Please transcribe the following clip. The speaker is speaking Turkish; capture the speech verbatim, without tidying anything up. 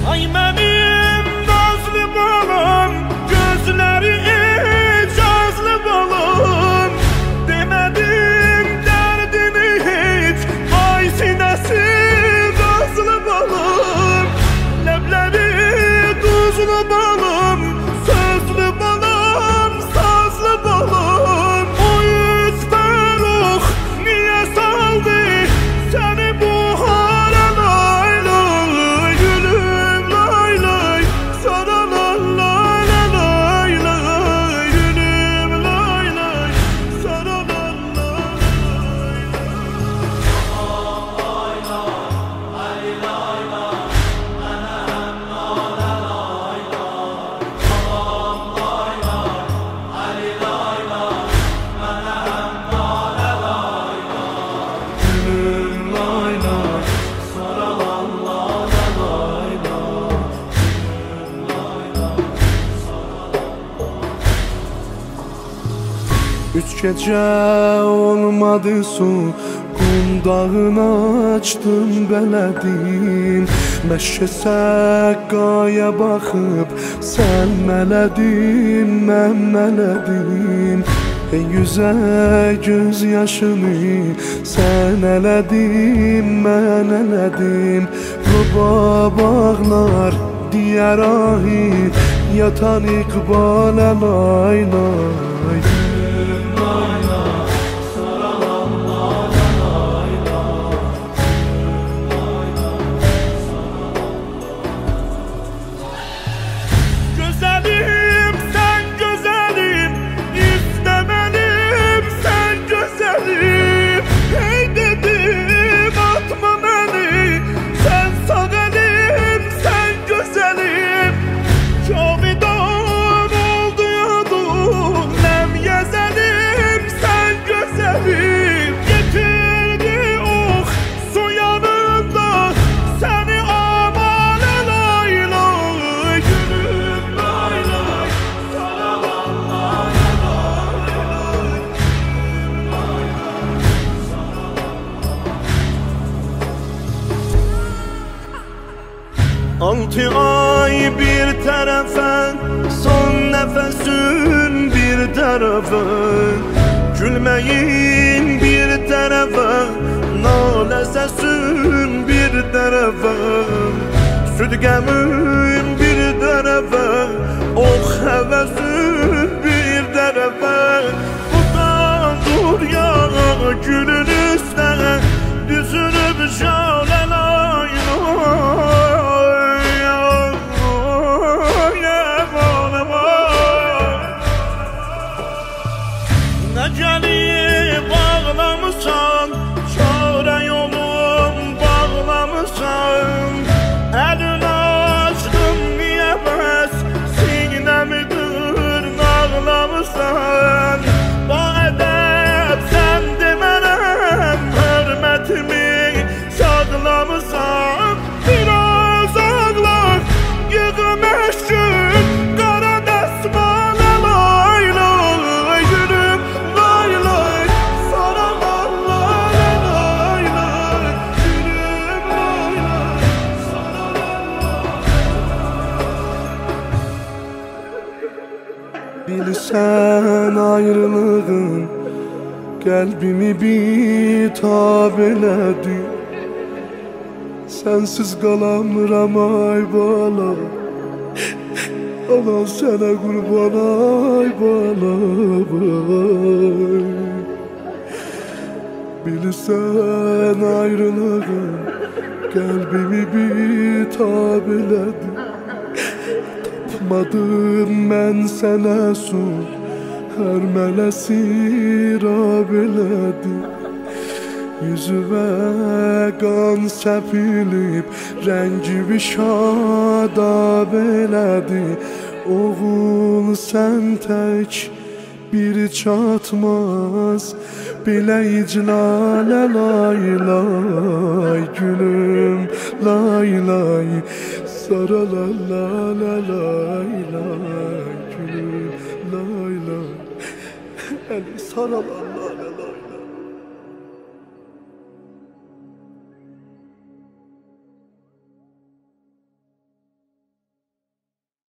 Ay benim nazlı balam, gözleri icazlı balam. Demedim derdini hiç, ay sinesi gazlı balam. Lebleri tuzlu balam, sözlü balam, sazlı balam. O yüzden oh niye saldı seni bu hale lay lay. Gülüm lay lay, sana lay lay lay lay. Gülüm lay lay, sana lay lay Üç gece olmadı su, qundağını açdım belədin. Məşə səqqaya baxıb sən mələdin, mən mələdim. Ey yüzə göz yaşını sən elədin, mən elədim. Ruba bağlar diyər ahi, yatan iqbalə lay lay. Güzelim sen güzelim, istemelim sen güzelim. Hey dedim atma beni, sen sağ elim sen güzelim. Cavidan oldu yadum, nem yezelim sen güzelim. Getirdi oh su yanında seni amale lay lay. Gülüm lay lay, sana lay lay lay. Altı ay bir tarafa, son nefesin bir tarafa. Gülmeyin bir tarafa, nale sesin bir tarafa. Südgemin bir tarafa, oh hevesin bir tarafa. Buradan dur ya gülün üstüne, düzünüp şale lay lay. Neceli bağlamışsan, çare yolum bağlamışsan. Elini açtım niye bəs, sinemi dırnaqlamışsan. Bu edep sen demərəm, hörmətimi saklamışsan. Biraz ağlar, yığım eşkin, qara dəsmale lay lay. Gülüm lay lay, sana lay lay lay lay. Gülüm lay lay, sana lay lay. Bilsən ayrılığın qəlbimi bitab elədi. Sensiz qalamıram ay bala, anan sənə qurban ay bala ay. Bilsən ayrılığın qəlbimi bitab elədi. Tapmadım mən sənə su, hər mələsi rab elədi. Yüzüvə qan səpilib, rəngi şadab elədi. Oğul sən tək bir çatmaz, belə iclalə lay lay. Gülüm lay lay, sara la la la lay lay. Gülüm lay lay, eli sara la la.